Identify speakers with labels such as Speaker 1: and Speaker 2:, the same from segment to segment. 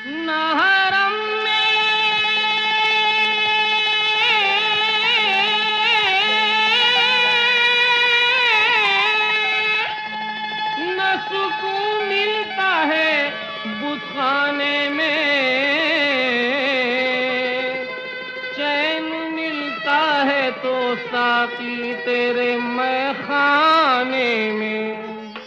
Speaker 1: न हरम में न सुकून मिलता है बुतखाने में, चैन मिलता है तो साथी तेरे मैखाने में।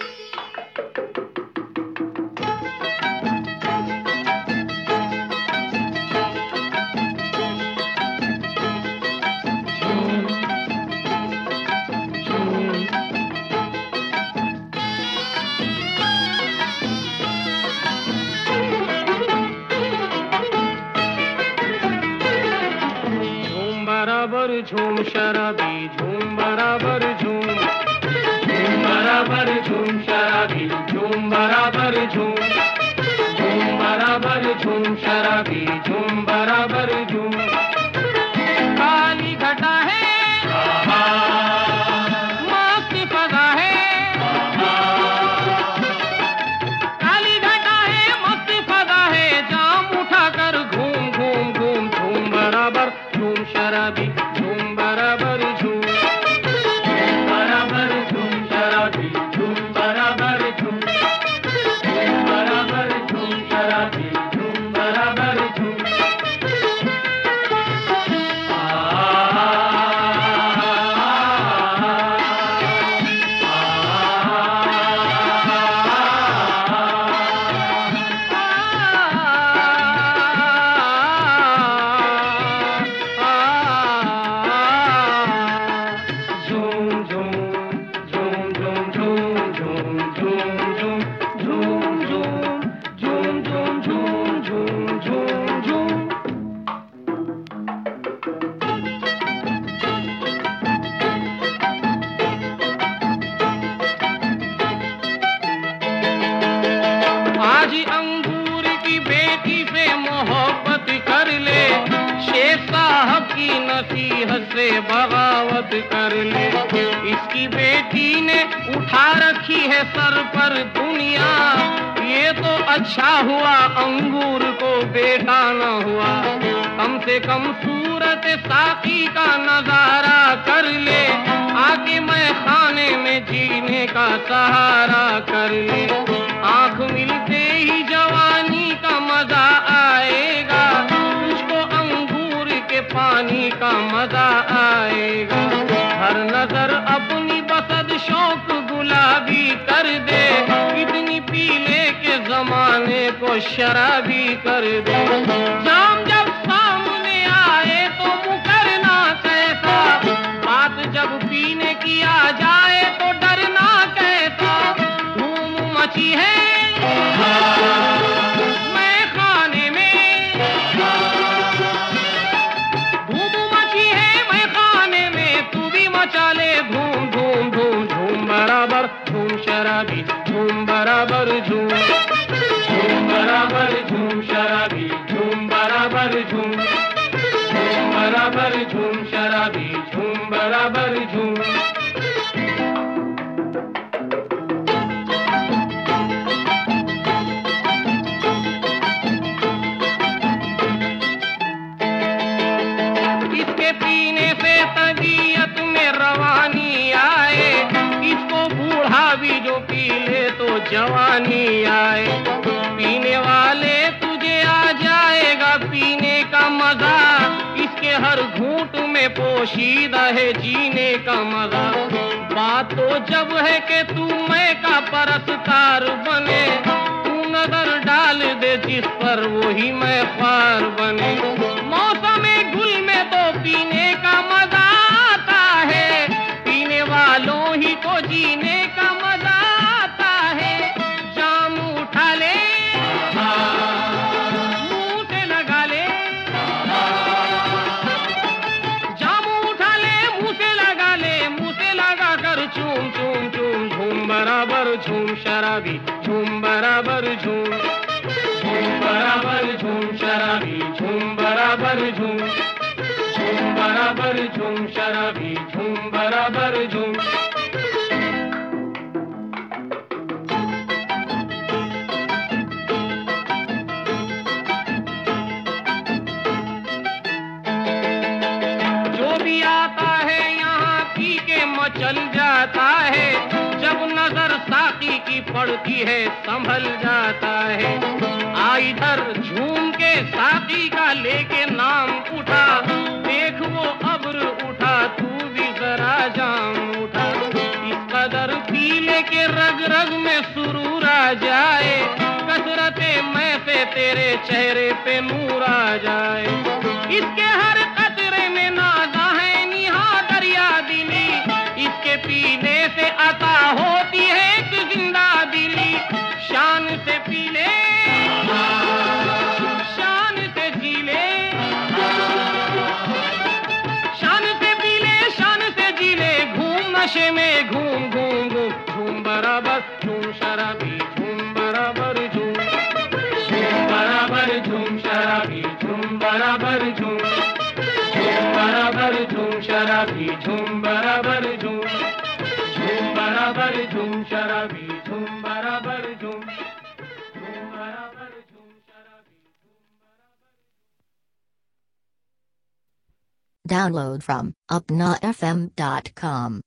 Speaker 1: बराबर झूम शराबी झूम बराबर झूम, झूम बराबर झूम शराबी झूम बराबर झूम, झूम बराबर झूम शराबी झूम बराबर झूम। काली घटा है मस्त फजा है, काली घटा है मस्त फजा है, जाम उठाकर घूम घूम घूम, झूम बराबर झूम शराबी झूम बराबर झूम, झूम बराबर झूम शराबी झूम बराबर झूम, झूम बराबर झूम शराबी झूम बराबर झूम। आज अंगूर की बेटी से मोहब्बत कर ले, शेख साहब की नसीहत से बगावत कर ले। इसकी बेटी ने उठा रखी है सर पर दुनिया, ये तो अच्छा हुआ अंगूर को बेटा न हुआ। कम से कम सूरत साकी का नजारा कर ले, आके मैं खाने में जीने का सहारा कर ले। आंख मिलते ही जवानी का मजा आएगा, तुझको अंगूर के पानी का मजा आएगा। हर नजर अपनी बसद शौक गुलाबी कर दे, इतनी पीले के जमाने को शराबी कर दे। जाम जब सामने आए तो मुकरना कैसा, बात जब पीने की आ जाए तो डरना कैसा। धूम मची है मैं खाने में, धूम मची है मैं खाने में, तू भी मचा ले धूम धूम धूम। झूम बराबर झूम शराबी झूम बराबर झूम, झूम बराबर झूम शराबी झूम बराबर झूम, झूम बराबर झूम शराबी झूम बराबर झूम। इसके पीने से तबीयत में रवानी आए, इसको बूढ़ा भी जो पी ले तो जवानी आए। पीने वाले तुझे आ जाएगा पीने का मजा, इसके हर घूंट में पोशीदा है जीने का मजा। बात तो जब है कि तू मैं का परस्तार बने, तू नजर डाल दे जिस पर वही मैं ख्वार बने। मौसम गुल में तो पीने का मजा आता है, पीने वालों ही को जीने का मजा आता है। जाम उठा ले मुंह से लगा ले, जाम उठा ले मुंह से लगा ले, मुंह से लगा कर चूम चूम चूम। झूम बराबर झूम शराबी झूम बराबर झूम, झूम बराबर झूम शराबी झूम बराबर झूम, झूम बराबर झूम शराबी झूम बराबर झूम। पड़ती है संभल जाता है। आ इधर झूम के साथी का लेके नाम उठा, देख वो अब्र उठा, तू भी जरा जाम उठा। इस कदर पीले के रग रग में सुरूर आ जाए, कसरते मैं से तेरे चेहरे पे नूर आ जाए। इसके हर कतरे में नाज़ा है निहा दरिया दिली, इसके पीने से अता होती है एक जिंदा दिली। शान से पी ले, शान से जी ले, शान से पी ले, शान से जी ले। घूम नशे में घूम घूम घूम, झूम बराबर झूम शराबी, झूम बराबर झूम, झूम बराबर झूम शराबी, झूम बराबर झूम, झूम बराबर झूम शराबी, झूम बराबर झूम, झूम बराबर झूम शराबी, झूम बराबर झूम, झूम बराबर झूम शराबी, झूम बराबर।
Speaker 2: Download from upnafm.com.